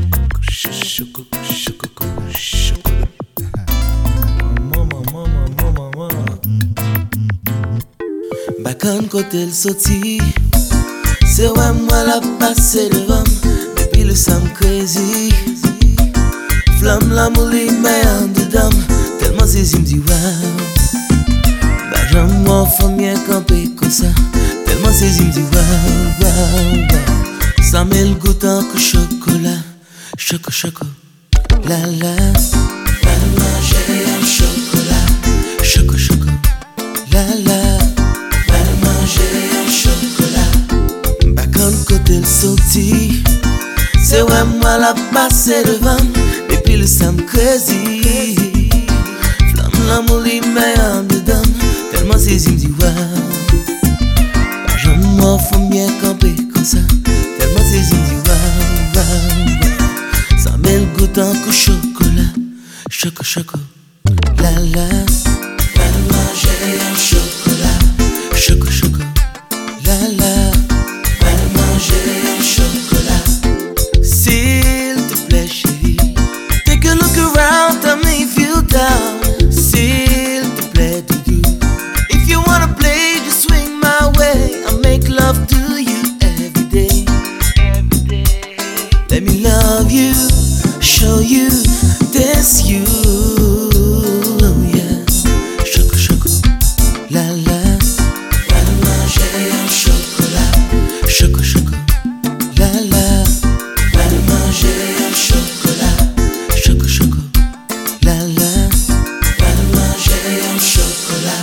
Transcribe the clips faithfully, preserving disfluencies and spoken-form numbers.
choco, choco, chocolat. Maman, maman, maman, maman. Bacan côté le sorti, c'est ouais moi la passé devant. Depuis le sam crazy, flamme la mouli mais en dedans. Tellement c'est me dit wow. Bah j'aime moi famille camper comme ça. Tellement c'est me dit wow, wow, wow. Ça met le goût en que chocolat. Choco, choco, la la. Va manger un chocolat. Choco, choco, la la. Va manger un chocolat. Bacan côté le sorti, c'est ouais moi la passé devant. Depuis le sam crazy, flamme la mouli mais en dedans. Tellement c'est me dit wow. Bah j'aime moi faut bien camper comme ça. Tellement c'est me dit wow, wow. Ça met le goût en que chocolat. Choco, choco, la la. Va manger un chocolat. Choco, choco, la la. Va manger un chocolat. S'il te plaît chérie, take a look around, tell me if you down. S'il te plaît doudou, if you wanna play just swing my way. I'll make love to you every day. Let me love you, show you, this you, oh yeah. Choco, choco, la la. Va manger un chocolat. Choco, choco, la la. Va manger un chocolat. Choco, choco, la la. Va manger un chocolat.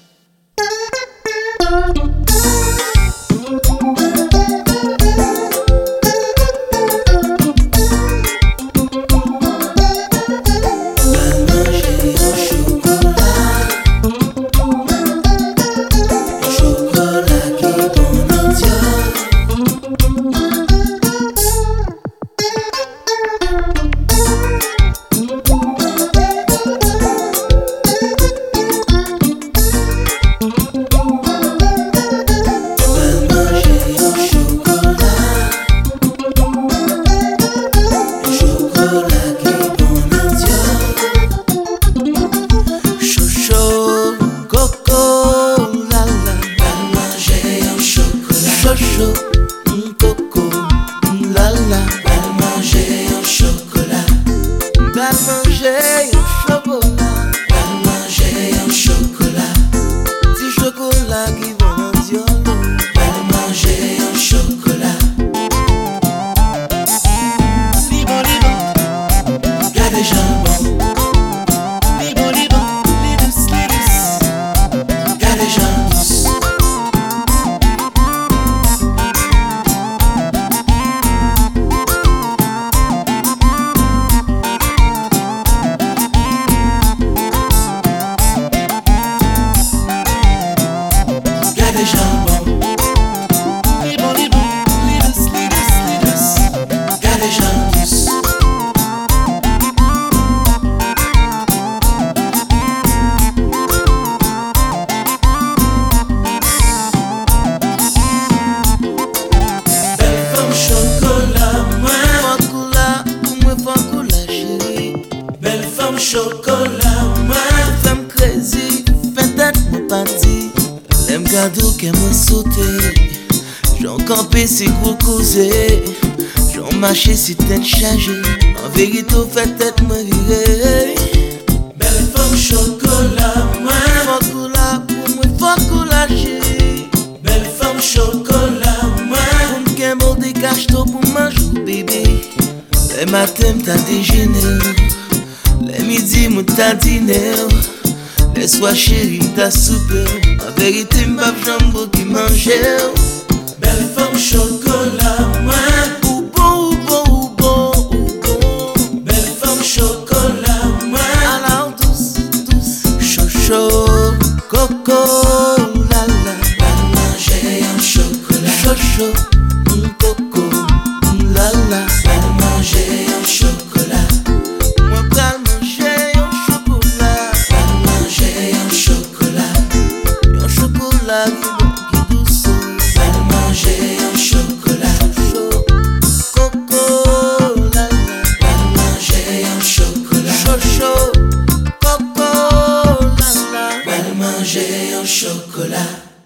Chocolat, moi femme crazy, peut-être mon parti. L'aime gado qu'elle m'a sauté. J'en campé c'est gros causé. J'en marché c'est tête chargée. En vérité fait tête me virer. Belle femme chocolat, moi chocolat, pour moi chocolat chérie. Belle femme chocolat, moi pour qu'elle m'en dégage tôt pour manger bébé. Les matins t'as déjeuné. Les midi, moi t'as dîner. Les soirs chérie, t'as souper. En vérité, m'bap jambo qui mangeait. Belle femme chocolat, moi. Ou bon, ou bon, ou bon, ou bon. Belle femme chocolat, moi. Alors douce, douce. Chaud, chaud, coco, la la. Va manger un chocolat. Chaud, chaud, un coco, la la. Va manger un chocolat. Moi, pral manger un chocolat. Va manger un chocolat. Un chocolat qui bon, qui douce. Va manger un chocolat. Chaud. chocolat.